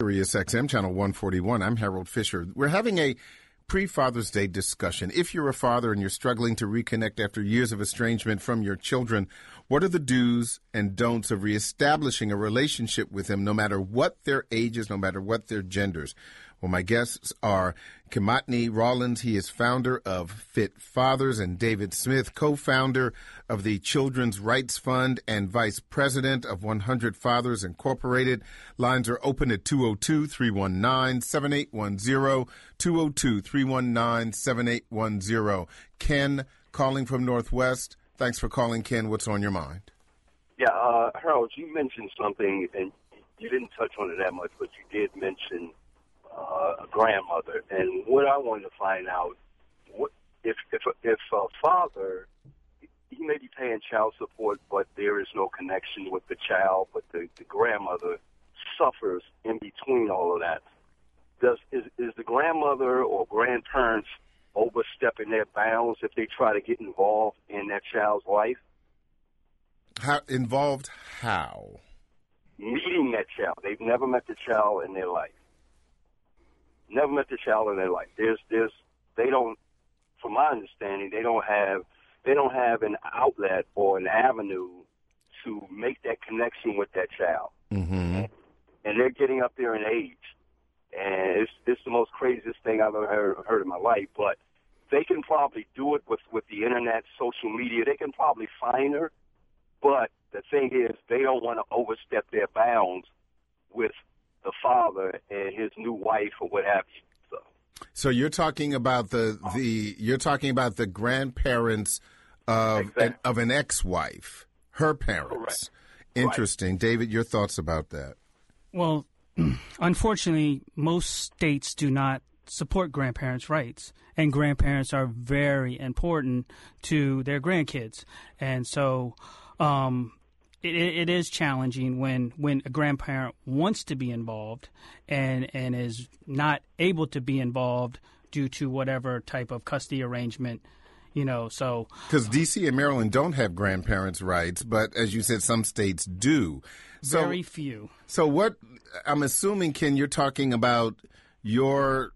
Sirius XM, Channel 141. I'm Harold Fisher. We're having a pre-Father's Day discussion. If you're a father and you're struggling to reconnect after years of estrangement from your children, what are the do's and don'ts of reestablishing a relationship with them, no matter what their ages, no matter what their genders? Well, my guests are Kimatni Rawlins. He is founder of Fit Fathers, and David Smith, co-founder of the Children's Rights Fund and vice president of 100 Fathers Incorporated. Lines are open at 202-319-7810, 202-319-7810. Ken, calling from Northwest. Thanks for calling, Ken. What's on your mind? Yeah, Harold, you mentioned something, and you didn't touch on it that much, but you did mention a grandmother. And what I wanted to find out, what if a father, he may be paying child support, but there is no connection with the child, but the grandmother suffers in between all of that. Is the grandmother or grandparents overstepping their bounds if they try to get involved in that child's life? How involved? How? Meeting that child. They've never met the child in their life. Never met the child in their life. They don't, from my understanding, they don't have an outlet or an avenue to make that connection with that child. Mm-hmm. And they're getting up there in age. And it's the most craziest thing I've ever heard in my life. But they can probably do it with the internet, social media. They can probably find her. But the thing is, they don't want to overstep their bounds with the father and his new wife or what have you. So you're talking about the grandparents of Exactly. of an ex-wife, her parents. Correct. Interesting. Right. David, your thoughts about that? Well, unfortunately, most states do not support grandparents' rights, and grandparents are very important to their grandkids. And so it is challenging when a grandparent wants to be involved and is not able to be involved due to whatever type of custody arrangement, so. Because D.C. and Maryland don't have grandparents' rights, but as you said, some states do. So, very few. So what, I'm assuming, Ken, you're talking about your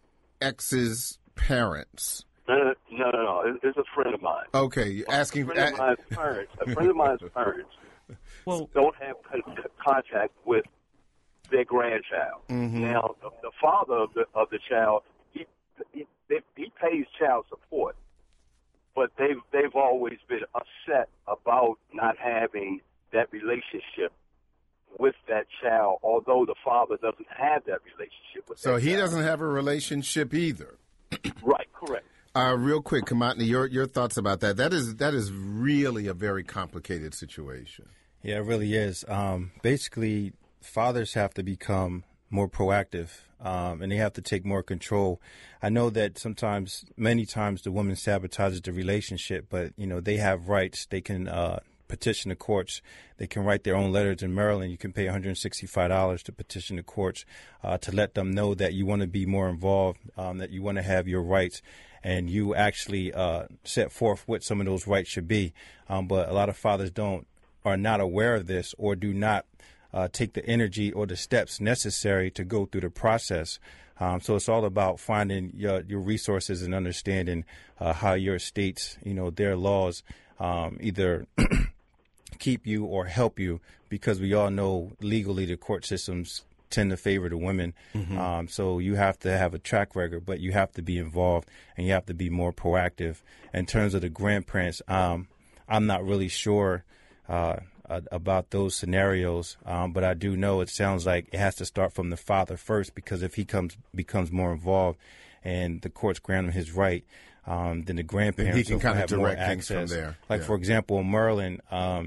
ex's parents. No. It's a friend of mine. Okay, you're asking. A friend of mine's parents don't have contact with their grandchild. Mm-hmm. Now, the father of the child, he pays child support, but they've always been upset about not having that relationship with that child, although the father doesn't have that relationship with. So that he child. doesn't have a relationship either. Right. Correct. Real quick, Kimatni, your thoughts about that? That is really a very complicated situation. Yeah, it really is. Basically, fathers have to become more proactive, and they have to take more control. I know that many times, the woman sabotages the relationship, but they have rights. They can petition the courts. They can write their own letters. In Maryland, you can pay $165 to petition the courts to let them know that you want to be more involved, that you want to have your rights, and you actually set forth what some of those rights should be. But a lot of fathers are not aware of this, or do not take the energy or the steps necessary to go through the process. So it's all about finding your resources and understanding how your states, their laws either keep you or help you, because we all know legally the court systems tend to favor the women. Mm-hmm. So you have to have a track record, but you have to be involved and you have to be more proactive. In terms of the grandparents, I'm not really sure about those scenarios, but I do know it sounds like it has to start from the father first, because if he becomes more involved and the courts grant him his right, then the grandparents he can kind of have more direct things access. from there. Like, for example, in Maryland,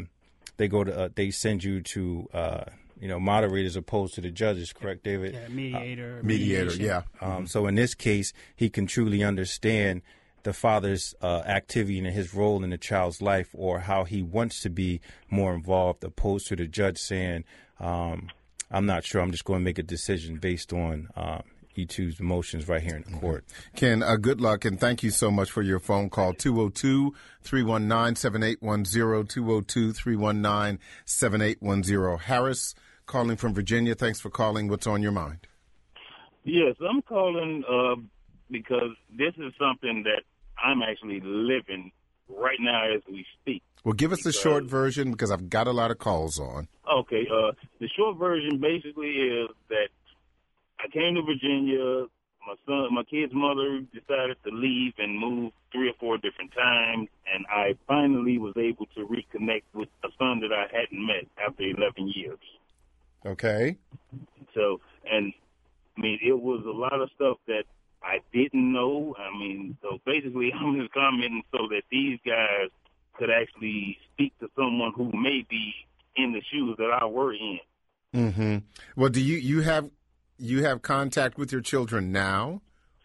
they send you to moderators opposed to the judges, correct, David? Yeah, mediator, yeah. So in this case, he can truly understand the father's activity and his role in the child's life, or how he wants to be more involved, opposed to the judge saying, I'm not sure, I'm just going to make a decision based on E2's motions right here in the court. Ken, good luck, and thank you so much for your phone call. 202-319-7810, 202-319-7810. Harris, calling from Virginia. Thanks for calling. What's on your mind? Yes, I'm calling because this is something that I'm actually living right now as we speak. Well, give us the short version because I've got a lot of calls on. Okay, the short version basically is that I came to Virginia. My kid's mother decided to leave and move 3 or 4 different times, and I finally was able to reconnect with a son that I hadn't met after 11 years. Okay. So, and I mean, it was a lot of stuff that I didn't know. I mean, so basically, I'm just commenting so that these guys could actually speak to someone who may be in the shoes that I were in. Mm-hmm. Well, do you have contact with your children now?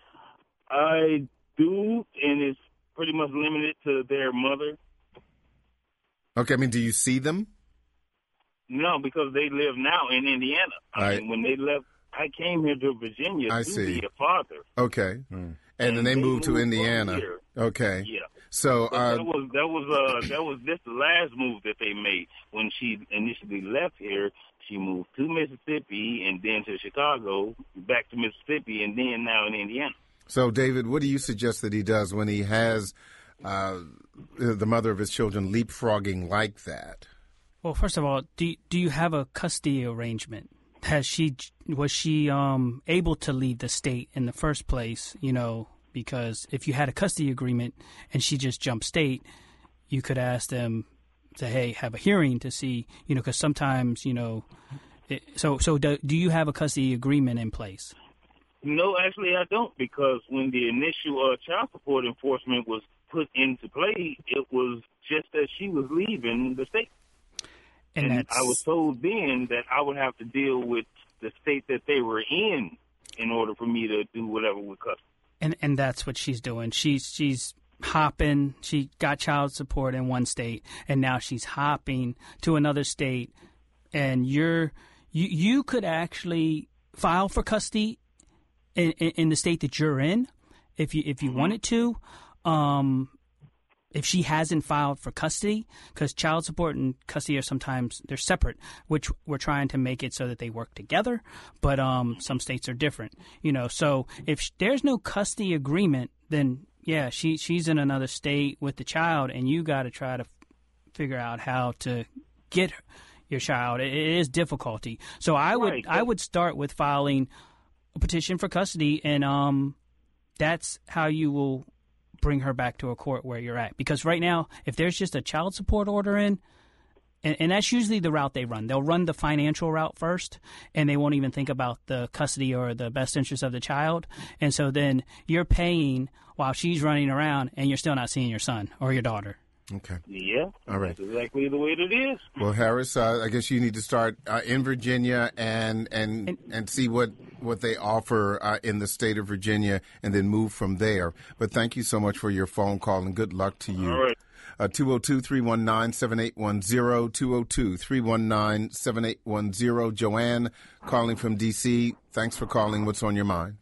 I do, and it's pretty much limited to their mother. Okay, I mean, do you see them? No, because they live now in Indiana. I mean, when they left, I came here to Virginia to be a father. Okay, and then they moved to Indiana. Okay, yeah. So that was this last move that they made when she initially left here. She moved to Mississippi and then to Chicago, back to Mississippi, and then now in Indiana. So, David, what do you suggest that he does when he has the mother of his children leapfrogging like that? Well, first of all, do you have a custody arrangement? Was she able to leave the state in the first place? You know, because if you had a custody agreement and she just jumped state, you could ask them to, hey, have a hearing to see, you know, because sometimes, you know, do you have a custody agreement in place? No, actually I don't, because when the initial child support enforcement was put into play, it was just that she was leaving the state. And I was told then that I would have to deal with the state that they were in order for me to do whatever with custody. And that's what she's doing. She's hopping. She got child support in one state, and now she's hopping to another state. And you could actually file for custody in the state that you're in, if you wanted to. If she hasn't filed for custody, because child support and custody are sometimes they're separate, which we're trying to make it so that they work together. But some states are different, you know. So if there's no custody agreement, then yeah, she's in another state with the child, and you got to try to figure out how to get your child. It is difficulty. So I would start with filing a petition for custody, and that's how you will bring her back to a court where you're at. Because right now, if there's just a child support order in, and that's usually the route they run. They'll run the financial route first, and they won't even think about the custody or the best interest of the child. And so then you're paying while she's running around, and you're still not seeing your son or your daughter. Okay. Yeah. All right. That's exactly the way it is. Well, Harris, I guess you need to start in Virginia and see what they offer in the state of Virginia, and then move from there. But thank you so much for your phone call, and good luck to you. All right. 202-319-7810, 202-319-7810. Joanne calling from D.C. Thanks for calling. What's on your mind?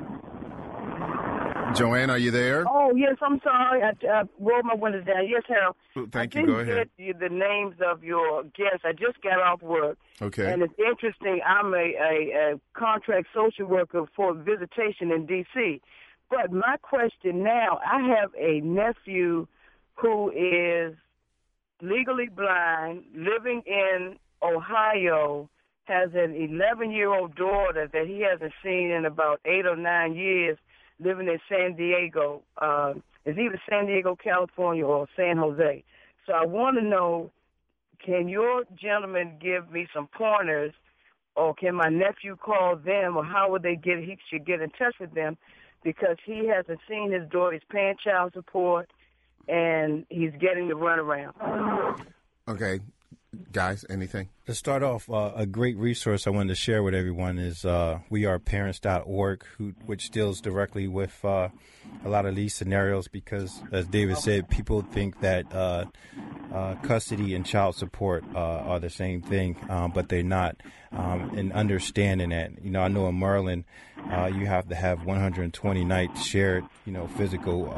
Joanne, are you there? Oh, yes, I'm sorry. I rolled my window down. Yes, Harold. Thank you. Go ahead. I didn't get the names of your guests. I just got off work. Okay. And it's interesting. I'm a contract social worker for visitation in D.C. But my question now, I have a nephew who is legally blind, living in Ohio, has an 11-year-old daughter that he hasn't seen in about 8 or 9 years, living in San Diego. It's either San Diego, California, or San Jose. So I want to know, can your gentleman give me some pointers, or can my nephew call them, or how would he should get in touch with them, because he hasn't seen his daughter. He's paying child support, and he's getting the runaround. Okay. Guys, anything? To start off, a great resource I wanted to share with everyone is weareparents.org, which deals directly with a lot of these scenarios because, as David said, people think that custody and child support are the same thing, but they're not. And understanding that, I know in Maryland, you have to have 120 nights shared, physical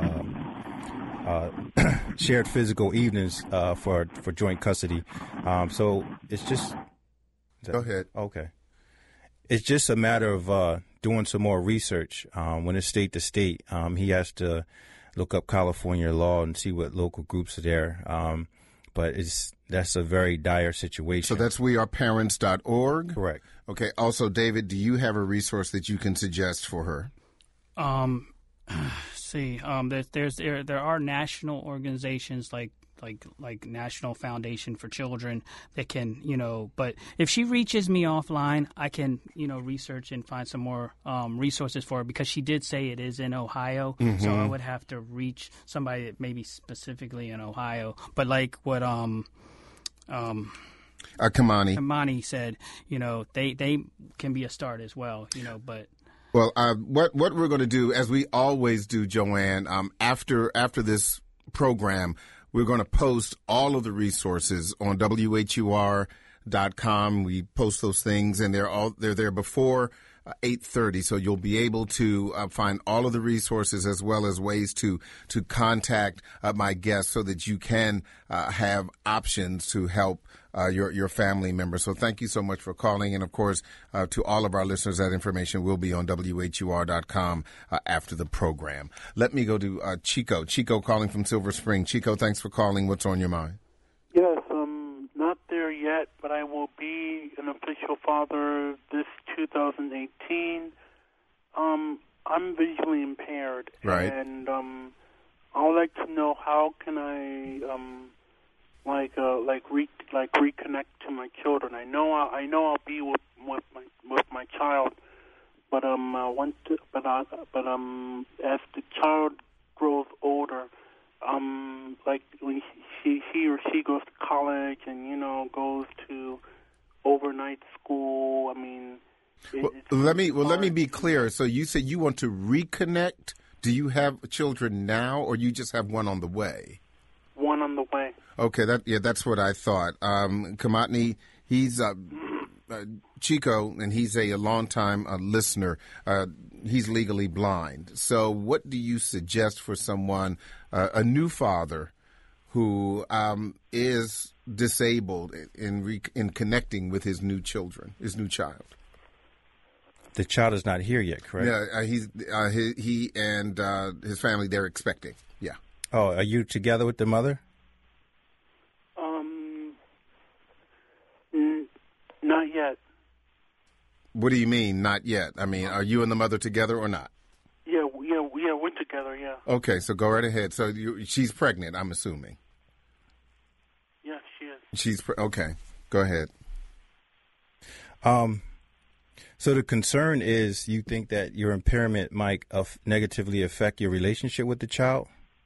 shared physical evenings for joint custody. So it's just Go ahead. Okay. It's just a matter of doing some more research. When it's state to state, he has to look up California law and see what local groups are there. But that's a very dire situation. So that's weareparents.org? Correct. Okay. Also, David, do you have a resource that you can suggest for her? There are national organizations like National Foundation for Children that can, but if she reaches me offline, I can, research and find some more resources for her, because she did say it is in Ohio. Mm-hmm. So I would have to reach somebody that maybe specifically in Ohio. But like what Kamani said, they can be a start as well, but. Well, what we're going to do, as we always do, Joanne, after this program, we're going to post all of the resources on WHUR.com. We post those things, and they're there before 8:30, so you'll be able to find all of the resources as well as ways to contact my guests so that you can have options to help your family members. So thank you so much for calling. And, of course, to all of our listeners, that information will be on WHUR.com after the program. Let me go to Chico. Chico calling from Silver Spring. Chico, thanks for calling. What's on your mind? Yes, not there yet, but I will be an official father this 2018. I'm visually impaired. Right. And I would like to know, how can I reconnect to my children. I know I'll be with my child, but as the child grows older, like when he or she goes to college and goes to overnight school. I mean, let me be clear. So you said you want to reconnect. Do you have children now, or you just have one on the way? One on the way. Okay, that's what I thought. Kamatni, he's Chico, and he's a longtime listener. He's legally blind. So what do you suggest for someone, a new father, who is disabled in connecting with his new child? The child is not here yet, correct? Yeah, he and his family, they're expecting. Yeah. Oh, are you together with the mother? Not yet. What do you mean, not yet? I mean, are you and the mother together or not? Yeah, we're together, yeah. Okay, so go right ahead. So she's pregnant, I'm assuming. Yes, she is. Okay, go ahead. So the concern is, you think that your impairment might negatively affect your relationship with the child?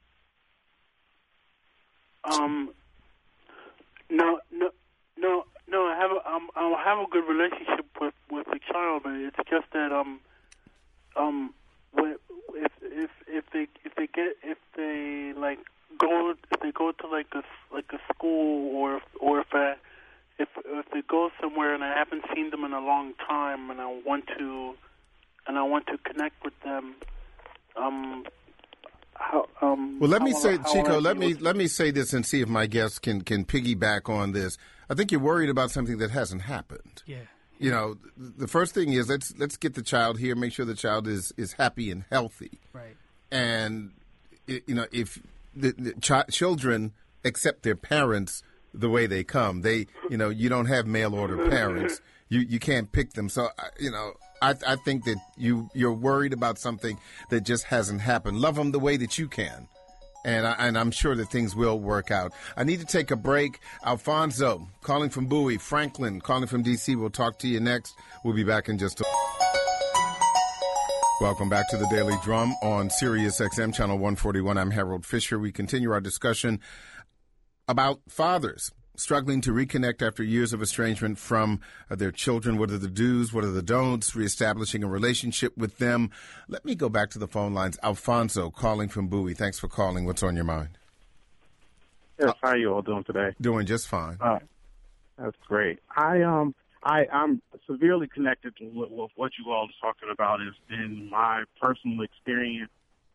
No. I have a good relationship with the child, but it's just that if they go to like a school, or if they go somewhere and I haven't seen them in a long time, and I want to connect with them. Well, let me say, Chico, let me say this and see if my guests can piggyback on this. I think you're worried about something that hasn't happened. Yeah. The first thing is let's get the child here, make sure the child is happy and healthy. Right. And if the children accept their parents the way they come, you don't have mail order parents. You can't pick them. So I think that you're worried about something that just hasn't happened. Love them the way that you can. And I'm sure that things will work out. I need to take a break. Alfonso, calling from Bowie. Franklin, calling from D.C. We'll talk to you next. We'll be back in just a... Welcome back to the Daily Drum on Sirius XM, Channel 141. I'm Harold Fisher. We continue our discussion about fathers struggling to reconnect after years of estrangement from their children. What are the do's? What are the don'ts? Reestablishing a relationship with them. Let me go back to the phone lines. Alfonso, calling from Bowie. Thanks for calling. What's on your mind? Yes, how are you all doing today? Doing just fine. That's great. I'm severely connected to what you all are talking about. Is in my personal experience.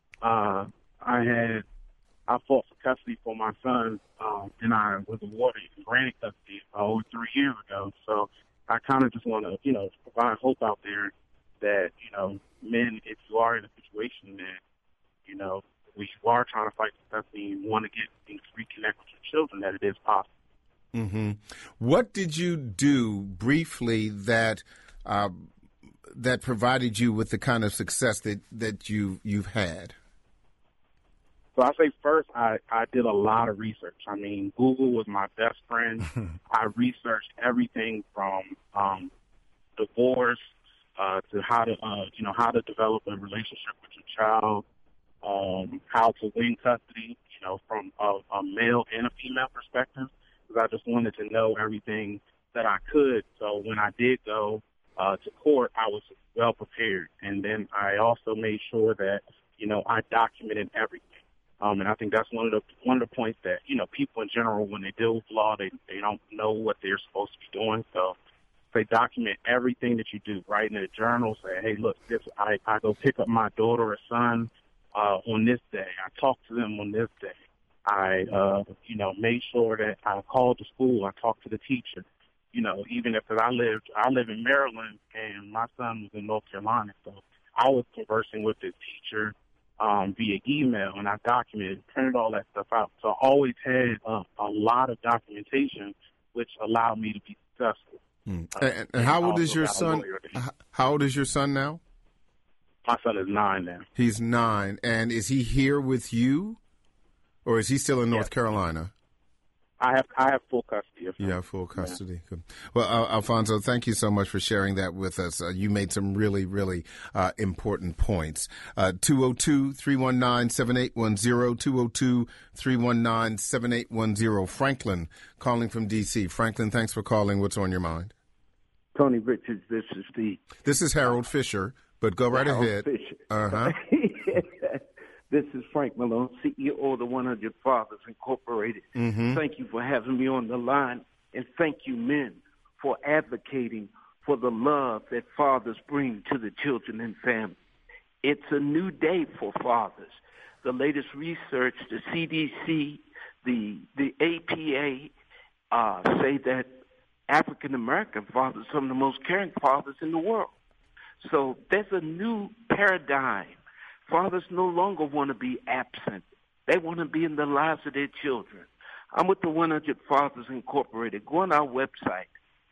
I fought for custody for my son, and I was awarded granted custody over 3 years ago. So I kind of just want to, provide hope out there that, men, if you are in a situation that, we are trying to fight destiny and want to get things reconnect with your children, that it is possible. Mm-hmm. What did you do briefly that that provided you with the kind of success that you've had? So I say first, I did a lot of research. I mean, Google was my best friend. I researched everything from divorce to how to develop a relationship with your child, how to win custody, from a male and a female perspective, because I just wanted to know everything that I could. So when I did go to court, I was well prepared. And then I also made sure that, I documented everything. And I think that's one of the points that, people in general, when they deal with law, they don't know what they're supposed to be doing. So they document everything that you do, right in a journal, say, hey, look, I go pick up my daughter or son on this day. I talk to them on this day. I, made sure that I called the school. I talked to the teacher. Even if I live in Maryland and my son was in North Carolina, so I was conversing with the teacher via email, and I documented, printed all that stuff out. So I always had a lot of documentation, which allowed me to be successful. And how old is your son? How old is your son now? My son is 9 now. He's 9. And is he here with you, or is he still in North Carolina? I have full custody of him. You have full custody. Yeah. Good. Well, Alfonso, thank you so much for sharing that with us. You made some really, really important points. 202-319-7810, 202-319-7810. Franklin calling from D.C. Franklin, thanks for calling. What's on your mind? Tony Richards, this is Steve. This is Harold Fisher, but go right ahead. Fisher. Uh-huh. This is Frank Malone, CEO of the 100 Fathers Incorporated. Mm-hmm. Thank you for having me on the line, and thank you, men, for advocating for the love that fathers bring to the children and families. It's a new day for fathers. The latest research, the CDC, the APA, say that African-American fathers are some of the most caring fathers in the world. So there's a new paradigm. Fathers no longer want to be absent. They want to be in the lives of their children. I'm with the 100 Fathers Incorporated. Go on our website,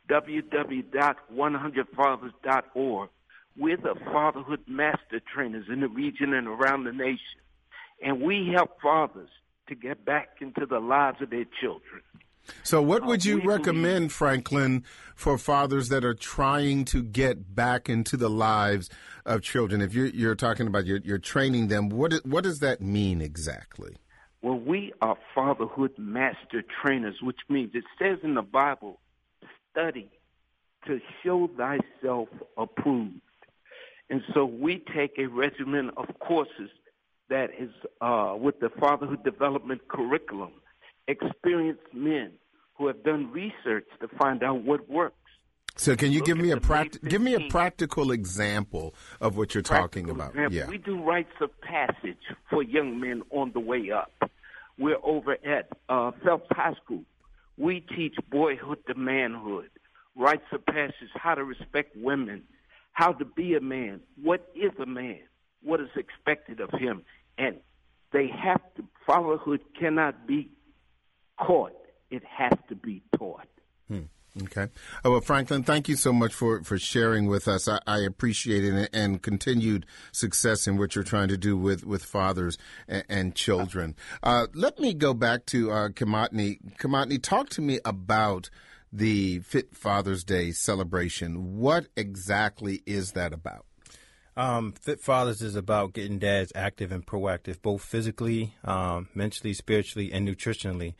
www.100fathers.org. We're the fatherhood master trainers in the region and around the nation. And we help fathers to get back into the lives of their children. So what would you recommend, Franklin, for fathers that are trying to get back into the lives of children? If you're talking about you're training them, what does that mean exactly? Well, we are fatherhood master trainers, which means it says in the Bible, study to show thyself approved. And so we take a regimen of courses that is with the fatherhood development curriculum. Experienced men who have done research to find out what works. So can you give me a practical example of what you're talking about? Yeah. We do rites of passage for young men on the way up. We're over at Phelps High School. We teach boyhood to manhood, rites of passage, how to respect women, how to be a man, what is a man, what is expected of him. And fatherhood cannot be caught. It has to be taught. Okay. Well, Franklin, thank you so much for sharing with us. I appreciate it, and continued success in what you're trying to do with fathers and children. Let me go back to Kimatni. Kimatni, talk to me about the Fit Father's Day celebration. What exactly is that about? Fit Fathers is about getting dads active and proactive, both physically, mentally, spiritually, and nutritionally.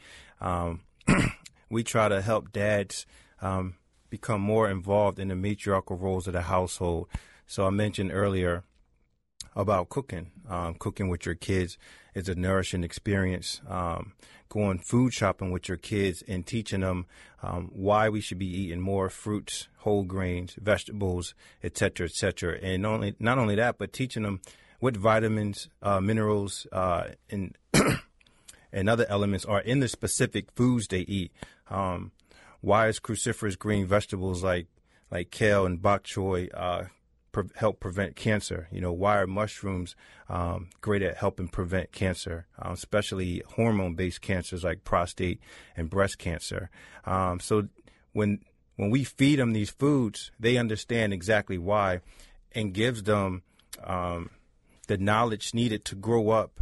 We try to help dads become more involved in the matriarchal roles of the household. So I mentioned earlier about cooking. Cooking with your kids is a nourishing experience. Going food shopping with your kids and teaching them why we should be eating more fruits, whole grains, vegetables, et cetera, and not only that, but teaching them what vitamins, minerals, and other elements are in the specific foods they eat. Why is cruciferous green vegetables like like kale and bok choy help prevent cancer. Why are mushrooms great at helping prevent cancer, especially hormone-based cancers like prostate and breast cancer? So when we feed them these foods, they understand exactly why, and gives them the knowledge needed to grow up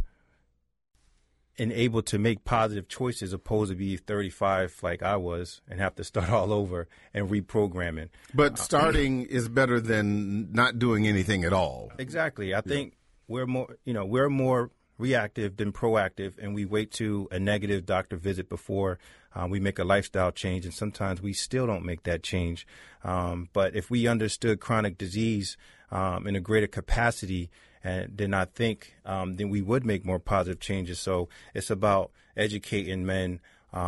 and able to make positive choices, opposed to be 35 like I was and have to start all over and reprogramming. But starting is better than not doing anything at all. Exactly. I think we're more reactive than proactive, and we wait to a negative doctor visit before we make a lifestyle change, and sometimes we still don't make that change. But if we understood chronic disease in a greater capacity, then I think then we would make more positive changes. So it's about educating men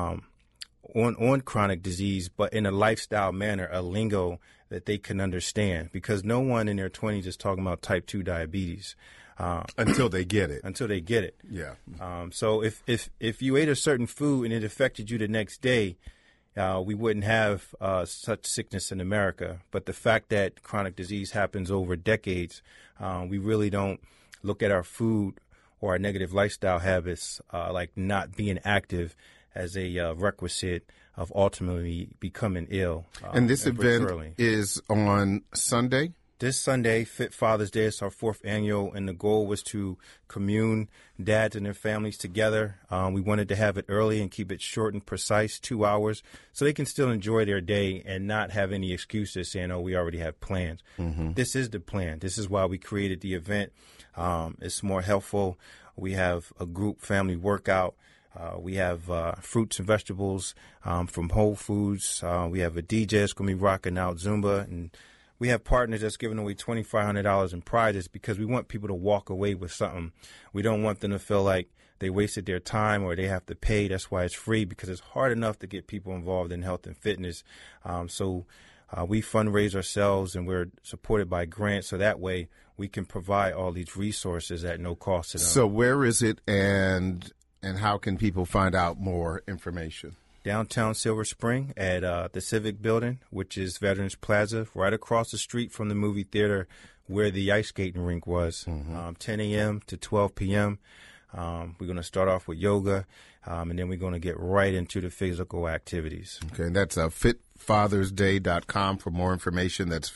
on chronic disease, but in a lifestyle manner, a lingo that they can understand, because no one in their 20s is talking about type 2 diabetes. Until they get it. Yeah. So if you ate a certain food and it affected you the next day, we wouldn't have such sickness in America. But the fact that chronic disease happens over decades, we really don't look at our food or our negative lifestyle habits like not being active as a requisite of ultimately becoming ill. And this event is on Sunday? This Sunday, Fit Father's Day, is our 4th annual, and the goal was to commune dads and their families together. We wanted to have it early and keep it short and precise, 2 hours, so they can still enjoy their day and not have any excuses saying, we already have plans. Mm-hmm. This is the plan. This is why we created the event. It's more helpful. We have a group family workout. We have fruits and vegetables from Whole Foods. We have a DJ that's going to be rocking out Zumba, and we have partners that's giving away $2,500 in prizes, because we want people to walk away with something. We don't want them to feel like they wasted their time or they have to pay. That's why it's free, because it's hard enough to get people involved in health and fitness. So we fundraise ourselves, and we're supported by grants, so that way we can provide all these resources at no cost to them. So where is it, and how can people find out more information? Downtown Silver Spring at the Civic Building, which is Veterans Plaza, right across the street from the movie theater where the ice skating rink was. 10 a.m. to 12 p.m. We're going to start off with yoga, and then we're going to get right into the physical activities. Okay, and that's fitfathersday.com for more information. That's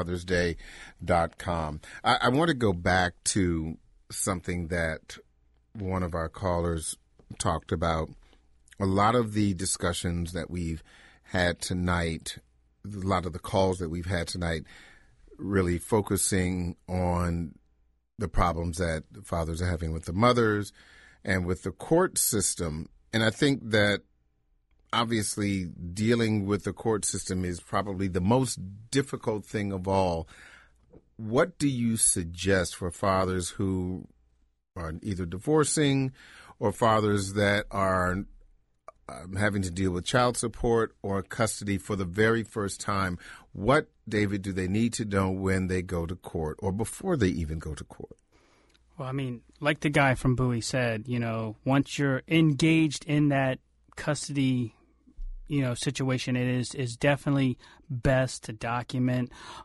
fitfathersday.com. I want to go back to something that one of our callers talked about. A lot of the discussions that we've had tonight, a lot of the calls that we've had tonight, really focusing on the problems that the fathers are having with the mothers and with the court system. And I think that obviously dealing with the court system is probably the most difficult thing of all. What do you suggest for fathers who are either divorcing or fathers that are having to deal with child support or custody for the very first time? What, David, do they need to know when they go to court or before they even go to court? Well, I mean, like the guy from Bowie said, once you're engaged in that custody, situation, it is definitely best to document.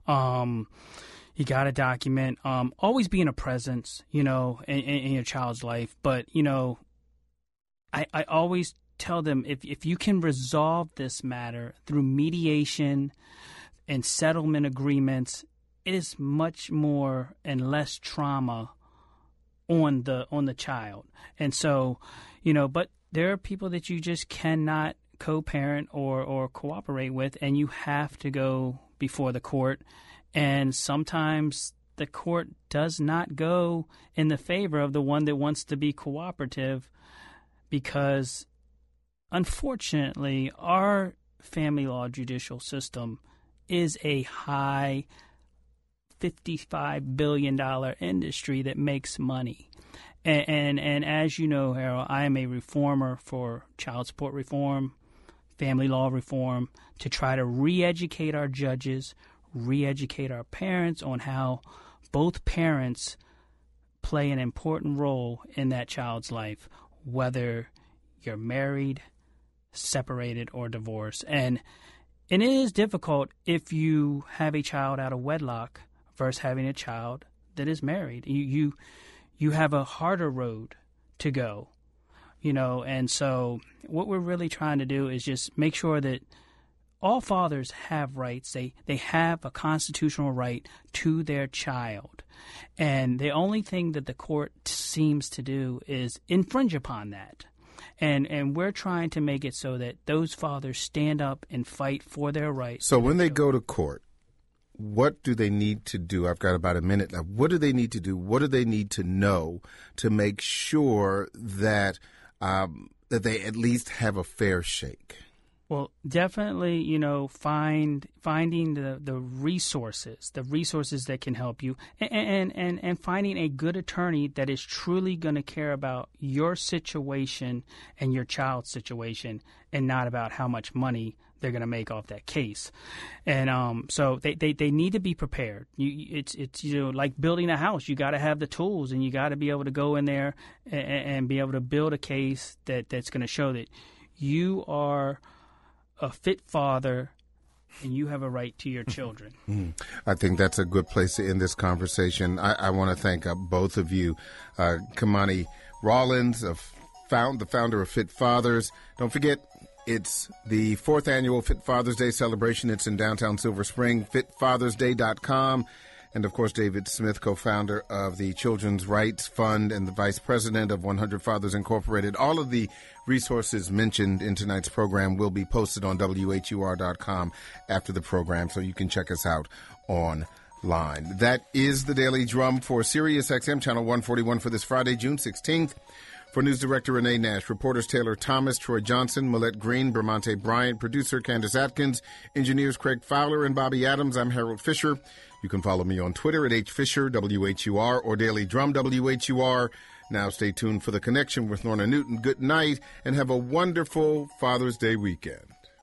You got to document. Always being a presence, in your child's life. But, I always tell them, if you can resolve this matter through mediation and settlement agreements, it is much more and less trauma on the child. And so, but there are people that you just cannot co-parent or cooperate with, and you have to go before the court. And sometimes the court does not go in the favor of the one that wants to be cooperative, because unfortunately, our family law judicial system is a high $55 billion industry that makes money. And as you know, Harold, I am a reformer for child support reform, family law reform, to try to re-educate our judges, re-educate our parents on how both parents play an important role in that child's life, whether you're married, separated, or divorced. And And it is difficult if you have a child out of wedlock versus having a child that is married. You have a harder road to go, and so what we're really trying to do is just make sure that all fathers have rights. They have a constitutional right to their child. And the only thing that the court seems to do is infringe upon that. And we're trying to make it so that those fathers stand up and fight for their rights. So when they go to court, what do they need to do? I've got about a minute left. What do they need to do? What do they need to know to make sure that that they at least have a fair shake? Well, definitely, finding the resources that can help you, and finding a good attorney that is truly going to care about your situation and your child's situation, and not about how much money they're going to make off that case. And so they need to be prepared. It's like building a house. You got to have the tools, and you got to be able to go in there and be able to build a case that's going to show that you are a fit father, and you have a right to your children. I think that's a good place to end this conversation. I want to thank both of you. Kimani Rawlins, the founder of Fit Fathers. Don't forget, it's the 4th annual Fit Father's Day celebration. It's in downtown Silver Spring, fitfathersday.com. And, of course, David Smith, co-founder of the Children's Rights Fund and the vice president of 100 Fathers Incorporated. All of the resources mentioned in tonight's program will be posted on WHUR.com after the program, so you can check us out online. That is the Daily Drum for Sirius XM, Channel 141 for this Friday, June 16th. For News Director Renee Nash, reporters Taylor Thomas, Troy Johnson, Millette Green, Bermonte Bryant, producer Candace Atkins, engineers Craig Fowler and Bobby Adams, I'm Harold Fisher. You can follow me on Twitter at HFisher, WHUR, or Daily Drum, WHUR. Now stay tuned for The Connection with Lorna Newton. Good night, and have a wonderful Father's Day weekend.